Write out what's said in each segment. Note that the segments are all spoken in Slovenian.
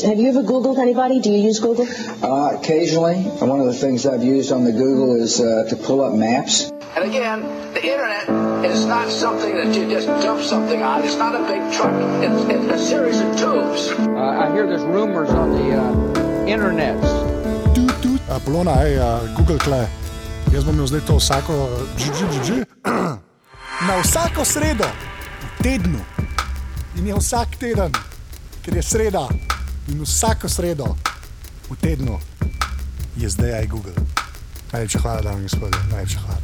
Have you ever Googled anybody? Do you use Google? Occasionally. One of the things I've used on the Google is to pull up maps. And again, the internet is not something that you just dump something on. It's not a big truck. It's a series of tubes. I hear there's rumors on the internet. Polona, Google tle. Jaz bom imel zdaj to vsako na vsako sredo v tednu. In je vsak teden, ker je sreda. In vsako sredo v tednu je zdaj Google. Najlepša hvala, dame in gospodje. Najlepša hvala.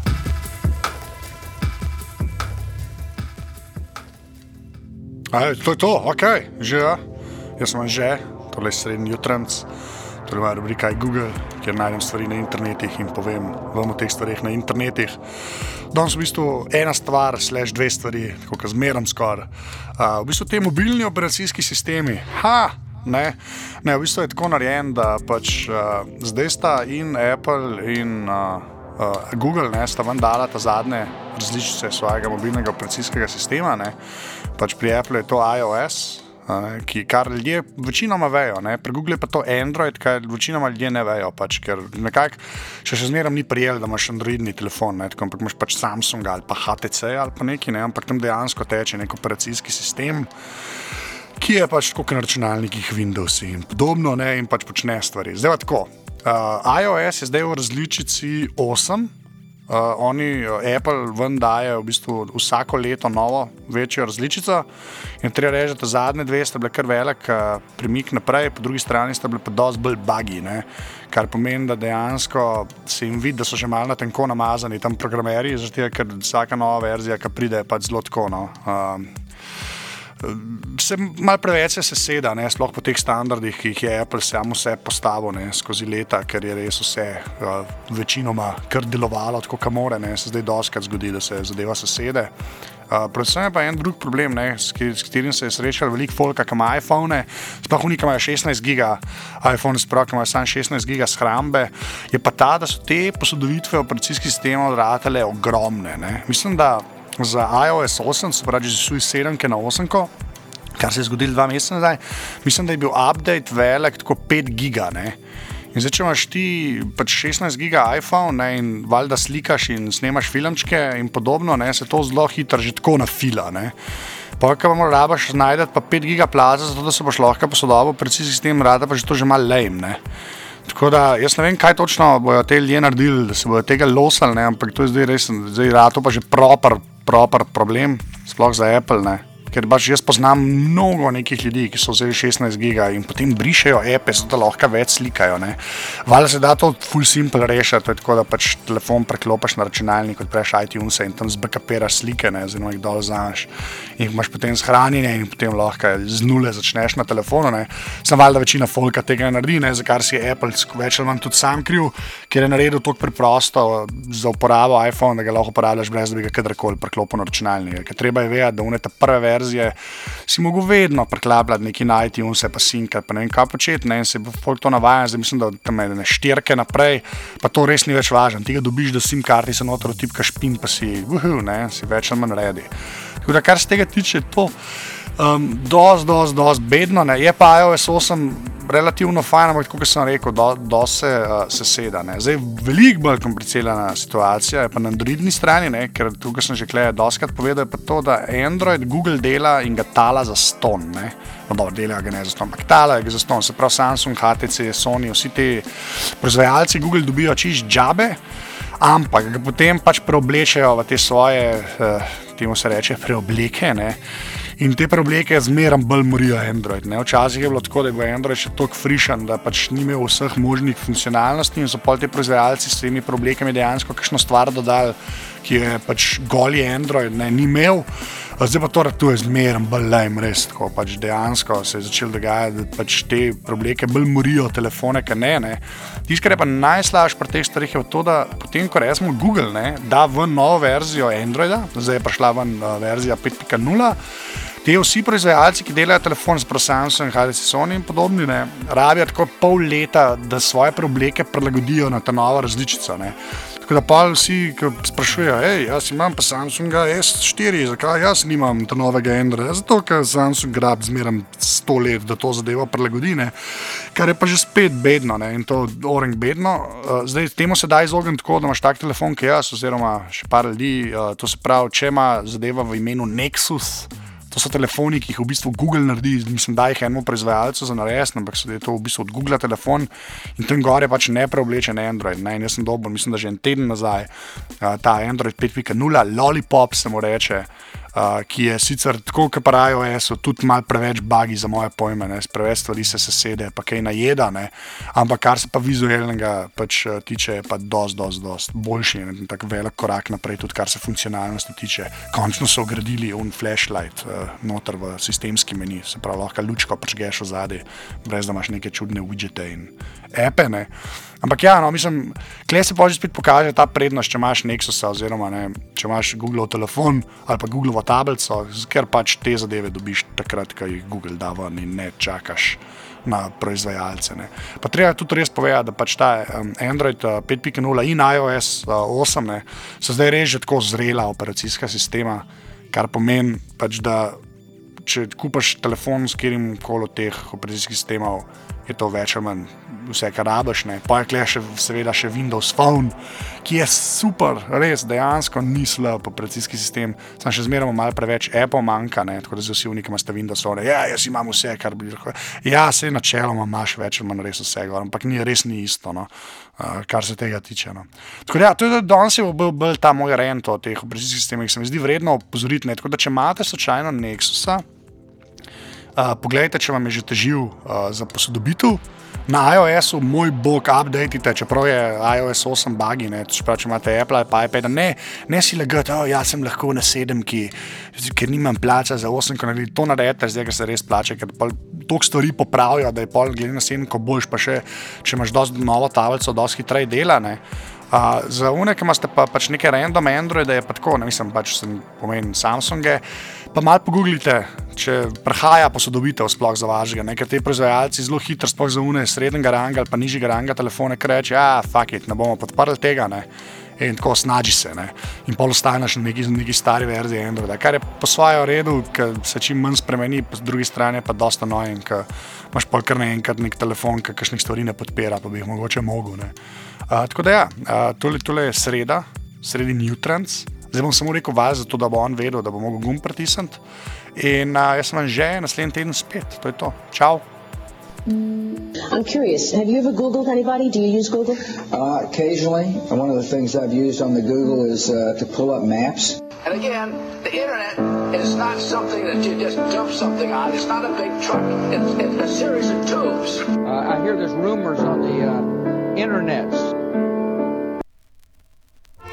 To je to, okej, že ja. Jaz sem že, tole je srednji jutranc, tole moja rubrika Google, kjer najdem stvari na internetih in povem vam o teh stvarih na internetih. Danes v bistvu ena stvar / dve stvari, tako kot zmeram skoraj. V bistvu te mobilni operacijski sistemi, Ne, v bistvu je tako narejen, da pač zdaj sta in Apple in Google sta ven dala ta zadnje različice svojega mobilnega operacijskega sistema. Pač pri Apple je to iOS, kar ljudje večinoma vejo. Pri Google je pa to Android, kar večinoma ljudje ne vejo, pač, ker nekako še zmerom ni prijel, da imaš androidni telefon, ampak imaš pač Samsung ali pa HTC ali pa neki, ampak tam dejansko teče nek operacijski sistem, ki je pač tako na računalnikih Windows in podobno, in pač počne stvari. Zdaj pa tako, iOS je zdaj v različici 8, Apple ven daje v bistvu vsako leto novo, večjo različico in treba reči, da zadnje dve sta bile kar velik premik naprej, po drugi strani sta bile pa dosti bolj buggy, kar pomeni, da dejansko se jim vidi, da so že malo na tenko namazani tam programerji, zato ker vsaka nova verzija, ki pride, je pač zelo tako, se malo preveč se seda, sploh po teh standardih, ki jih je Apple samo vse postavil skozi leta, ker je res vse večinoma kar delovalo tako, ka more, se zdaj dostikrat zgodi, da se zadeva sesede. Predvsem je pa en drug problem, s katerim se je srečal veliko folka, ki ima iPhone, sploh oni, ki imajo 16 giga iPhone, sploh ki imajo samo 16 giga shrambe, je pa ta, da so te posodobitve operacijskih sistemov ratale ogromne. Mislim, da za iOS 8, se pravi, že so iz 7 na 8, kar se je zgodilo 2 meseca nazaj, mislim, da je bil update velik tako 5 giga, In zdaj, če imaš ti pač 16 giga iPhone, in valjda slikaš in snemaš filmčke in podobno, se to zelo hitro že tako nafila, Pa, ko bomo rabaš najdeti pa 5 giga plaza, zato da se boš lahko posodobil operacijski sistem, rada pa že to že malo lame, Tako da, jaz ne vem, kaj točno bojo te ljudje naredili, da se bojo tega losali, ampak to je zdaj res, to pa že proper problem, sploh za Apple, Ker pač jaz poznam mnogo nekih ljudi, ki so vzeli 16 giga in potem brišejo epe, zato da lahko več slikajo, Valjda se da to full simple rešiti, to je tako, da pač telefon preklopaš na računalnik, odpreš iTunes in tam zbackupiraš slike, oziroma jih dol vzameš in jih imaš potem shranjene in potem lahko z nule začneš na telefonu, Sem valjda večina folka tega naredi, za kar si je Apple več ali manj tudi sam kriv, ker je naredil toliko preprosto za uporabo iPhone, da ga lahko uporabljaš brez, da bi ga kadarkoli preklopil na računalnik, ker treba je vedeti, da une ta prve si mogel vedno preklapljati neki na iTunes, pa sinkati, pa ne vem kaj početi, in se bo folk to navaja, zdaj mislim, da tam je 4 naprej, pa to res ni več važno, ti ga dobiš, da SIM karti se noter vtipkaš pin, pa si več ali manj ready. Tako da, kar se tega tiče, to dosti bedno, je pa iOS 8 relativno fajn, ampak tako, kot sem rekel, dosti se seda, Zdaj, veliko bolj komplicirana situacija je pa na Androidni strani, ker tukaj sem že dostikrat povedal, je pa to, da Android Google dela in ga tala za ston, dela ga ne za ston, ampak tala ga za ston, se pravi Samsung, HTC, Sony, vsi ti proizvajalci Google dobijo čisto džabe, ampak ga potem pač preoblečejo v te svoje, temu se reče, preobleke, In te preobleke zmeram bolj morijo Android. Včasih je bilo tako, da je bil Android še toliko frišan, da pač ni imel vseh možnih funkcionalnosti in so pol te proizvajalci s temi preoblekami dejansko kakšno stvar dodali, ki je pač goli Android ni imel. Zdaj pa to je zmeram bolj lame, res tako. Pač dejansko se je začelo dogajati, da pač te preobleke bolj morijo telefone, ka ne. Tisto, kar je pa najslabše pri teh stvarih, je to, da potem, ko recimo Google da ven novo verzijo Androida, zdaj je prišla ven verzija 5.0, te vsi proizvajalci, ki delajo telefon, sprav Samsung, HTC, Sony in podobni, rabijo tako pol leta, da svoje preobleke prilagodijo na ta novo različico. Tako da pa vsi sprašujejo, jaz imam pa Samsunga S4, zakaj jaz nimam ta novega Androida? Zato, ker Samsung grab zmeram 100 let, da to zadevo prilagodi, ne? Kar je pa že spet bedno, ne? In to orang bedno. Zdaj, temu se da izogniti tako, da imaš tak telefon, ki jaz, oziroma še par ljudi, to se pravi, če ima zadeva v imenu Nexus. To so telefoni, ki jih v bistvu Google naredi, mislim, da jih enemu proizvajalcu za narediti, ampak so to v bistvu od Google telefon in tam gore pač ne preoblečen Android. Ne? In jaz sem dobil, mislim, da že en teden nazaj, ta Android 5.0, Lollipop se mu reče, ki je sicer tako, kot pa iOS-u, tudi malo preveč buggy za moje pojme, ne? Preveč stvari se sesede, pa kaj najeda, ne? Ampak kar se pa vizualnega pač tiče, je pa dost boljši in tak velik korak naprej, tudi kar se funkcionalnosti tiče. Končno so ugradili un flashlight noter v sistemski meni, se pravi, lahko lučko prižgeš ozadje, brez da imaš neke čudne widgete in appe, ne. Ampak ja, no, mislim, kle se pa že spet pokaže ta prednost, če imaš Nexusa oziroma ne, če imaš Googleov telefon ali pa Googleovo tablico, ker pač te zadeve dobiš takrat, ko jih Google da ven in ne čakaš na proizvajalce. Ne. Pa treba tudi res povedati, da pač ta Android 5.0 in iOS 8 ne, so zdaj res že tako zrela operacijska sistema, kar pomeni pač, da če kupaš telefon s katerim koli od teh operacijskih sistemov, je to več ali manj vse, kar rabiš, ne. Pa je tukaj seveda še Windows Phone, ki je super, res, dejansko ni slab operacijski sistem, samo še zmeraj malo preveč Apple manjka, ne, tako da vsi oni, ki imate Windows Phone, jaz imam vse, kar bi lahko, sej načeloma imaš več ali manj res vsega, ampak res ni isto, no, kar se tega tiče, no. Tako da to je danes je bolj ta moj rent o teh operacijskih sistemih, se mi zdi vredno opozoriti, ne, tako da če imate slučajno Nexusa, poglejte, če vam je že težil za posodobitev. Na iOS-u, moj bog, updatite, čeprav je iOS 8 buggy, ne, čeprav če imate Apple ali pa iPad, ne si lagati, jaz sem lahko na 7, ker nimam plača za 8, ko naredite, to naredite, zdaj, ker se res plače, ker toliko stvari popravijo, da je pol glede na 7, ko boljš, pa še, če imaš dosti novo tablico, dosti hitreje dela, ne. Za une, ki imate pa pač neke random Androide, je pa tako, ne mislim, pač sem pomenim Samsunge, pa malo pogooglite, če prihaja posodobitev sploh za vašega, ne, ker te proizvajalci zelo hitro, sploh za une srednjega ranga ali pa nižjega ranga telefone, ki reče, fuck it, ne bomo podprli tega, ne, in tako snaži se, ne, in pol ostaneš na neki stari verziji Androida, kar je po svojo redu, ker se čim manj spremeni, po drugi strani je pa dosta annoying, ker imaš pol kar naenkrat nek telefon, ki kakšnih stvari ne podpira, pa bi jih mogoče mogel, ne. Tako da tole je sredi Newtrends. Zdaj bom samo rekel vas, zato da bo on vedel, da bo mogel gumb pritisniti. In jaz sem vam že naslednji teden spet. To je to. Čau. I'm curious, have you ever Googled anybody? Do you use Google? Occasionally. One of the things I've used on the Google is to pull up maps. And again, the internet is not something that you just dump something on. It's not a big truck. It's a series of tubes. I hear there's rumors on the internet